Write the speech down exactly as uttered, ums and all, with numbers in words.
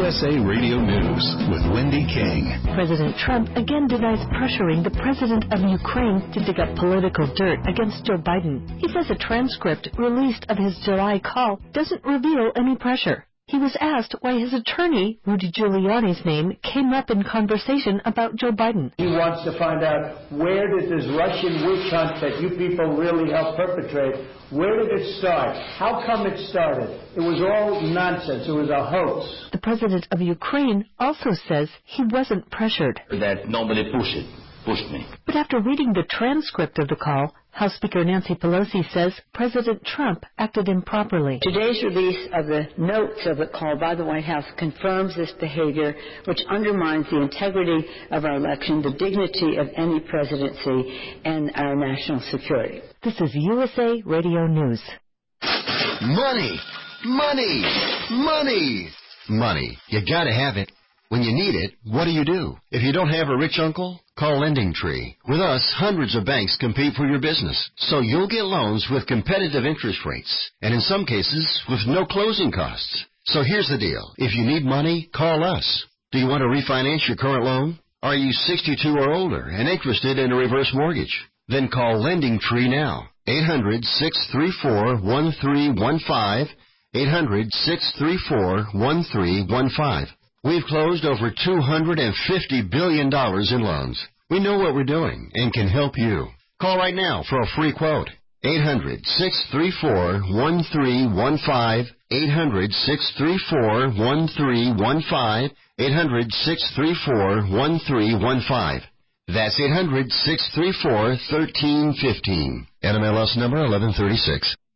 S A Radio News with Wendy King. President Trump again denies pressuring the president of Ukraine to dig up political dirt against Joe Biden. He says a transcript released of his July call doesn't reveal any pressure. He was asked why his attorney, Rudy Giuliani's name, came up in conversation about Joe Biden. He wants to find out, where did this Russian witch hunt that you people really helped perpetrate, where did it start? How come it started? It was all nonsense. It was a hoax. The president of Ukraine also says he wasn't pressured. That nobody pushed it, pushed me. But after reading the transcript of the call, House Speaker Nancy Pelosi says President Trump acted improperly. Today's release of the notes of the call by the White House confirms this behavior, which undermines the integrity of our election, the dignity of any presidency, and our national security. This is U S A Radio News. Money! Money! Money! Money. You gotta have it. When you need it, what do you do? If you don't have a rich uncle, call LendingTree. With us, hundreds of banks compete for your business, so you'll get loans with competitive interest rates, and in some cases, with no closing costs. So here's the deal. If you need money, call us. Do you want to refinance your current loan? Are you sixty-two or older and interested in a reverse mortgage? Then call LendingTree now. eight hundred, six three four, one three one five, eight hundred, six three four, one three one five. We've closed over two hundred fifty billion dollars in loans. We know what we're doing and can help you. Call right now for a free quote. eight hundred, six three four, one three one five, eight hundred, six three four, one three one five, eight hundred, six three four, one three one five. That's eight hundred, six three four, one three one five. N M L S number eleven thirty-six.